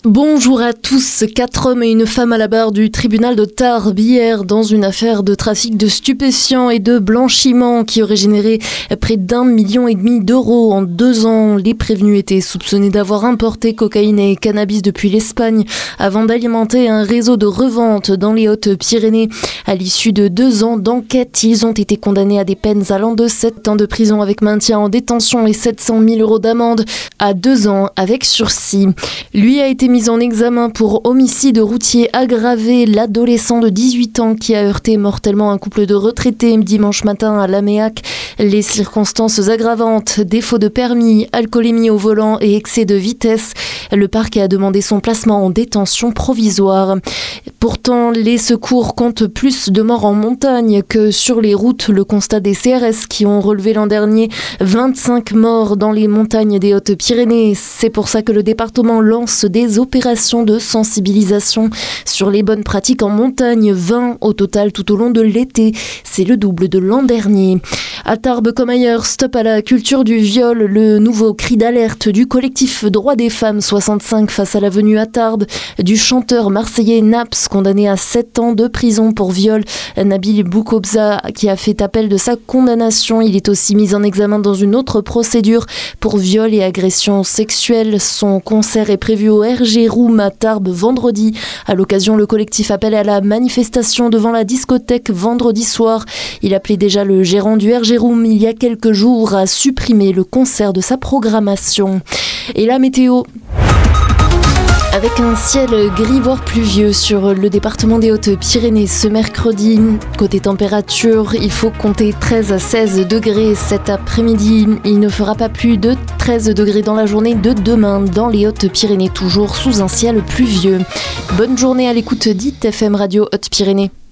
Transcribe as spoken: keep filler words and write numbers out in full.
Bonjour à tous. Quatre hommes et une femme à la barre du tribunal de Tarbes hier dans une affaire de trafic de stupéfiants et de blanchiment qui aurait généré près d'un million et demi d'euros en deux ans. Les prévenus étaient soupçonnés d'avoir importé cocaïne et cannabis depuis l'Espagne avant d'alimenter un réseau de revente dans les Hautes-Pyrénées. À l'issue de deux ans d'enquête, ils ont été condamnés à des peines allant de sept ans de prison avec maintien en détention et sept cent mille euros d'amende à deux ans avec sursis. Lui a été mis en examen pour homicide routier aggravé. L'adolescent de dix-huit ans qui a heurté mortellement un couple de retraités dimanche matin à Laméac. Les circonstances aggravantes, défaut de permis, alcoolémie au volant et excès de vitesse. Le parquet a demandé son placement en détention provisoire. Pourtant, les secours comptent plus de morts en montagne que sur les routes. Le constat des C R S qui ont relevé l'an dernier vingt-cinq morts dans les montagnes des Hautes-Pyrénées. C'est pour ça que le département lance des opérations de sensibilisation sur les bonnes pratiques en montagne. vingt au total tout au long de l'été. C'est le double de l'an dernier. À Tarbes comme ailleurs, stop à la culture du viol. Le nouveau cri d'alerte du collectif Droits des femmes soixante-cinq face à la venue à Tarbes du chanteur marseillais Naps, condamné à sept ans de prison pour viol. Nabil Boukobza qui a fait appel de sa condamnation. Il est aussi mis en examen dans une autre procédure pour viol et agression sexuelle. Son concert est prévu au R G Room à Tarbes vendredi. À l'occasion, le collectif appelle à la manifestation devant la discothèque vendredi soir. Il appelait déjà le gérant du R G Room il y a quelques jours à supprimer le concert de sa programmation. Et la météo. Avec un ciel gris voire pluvieux sur le département des Hautes-Pyrénées ce mercredi. Côté température, il faut compter treize à seize degrés cet après-midi. Il ne fera pas plus de treize degrés dans la journée de demain dans les Hautes-Pyrénées, toujours sous un ciel pluvieux. Bonne journée à l'écoute d'I T F M Radio Hautes-Pyrénées.